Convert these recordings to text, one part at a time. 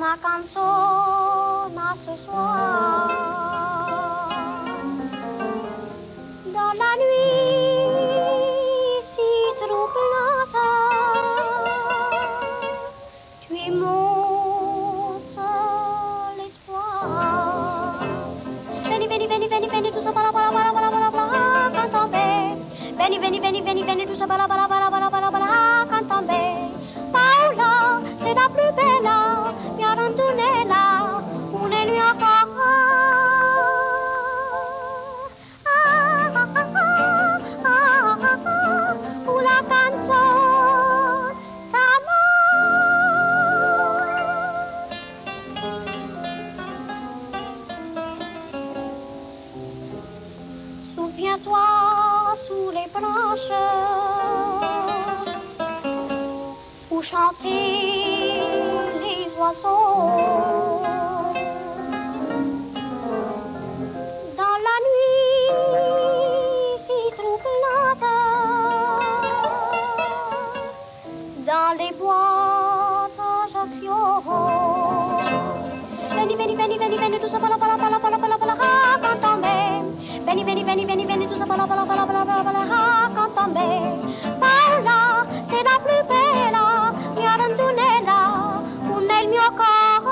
una canzone ce soir. Dans la nuit si troublante, tu es mon seul espoir. Veni, veni, veni, veni, veni, tout ça, bala, bala, bala, bala, bala, bala, cantant bene. Veni, veni, veni, veni, veni, tout ça, bala, bala, bala, bala, bala, bala, cantant bene. Paola, c'est la plus belle, mi ha randonella, una mia cara. Una canzone d'amore. Souviens-toi sous les branches où chantaient les oiseaux. Dans la nuit si troublante, dans les bois d'Ajaccio. Veni, veni, veni, veni, veni, tout ça, bala, bala, bala, bala, bala, bala, cantant bene. Veni, veni, veni, veni, veni, tout ça, bala, bala, bala, bala, bala, bala, cantant bene. Paola, c'est la plus belle, mi ha randonella, un è il mio coro.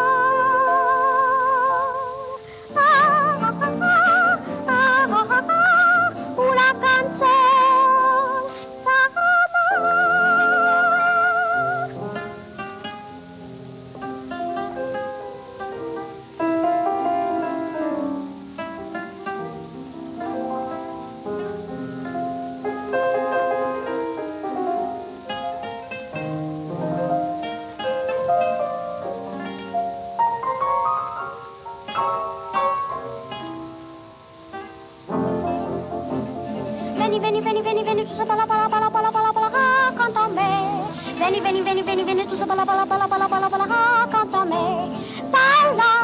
Una canzone d'amore. Veni, veni, veni, veni, veni, tout ça, bala, bala, bala, bala, bala, bala, cantant bene. Veni, veni, veni, veni, veni, tout ça, bala, bala, bala, bala, bala, bala, cantant bene. Paola,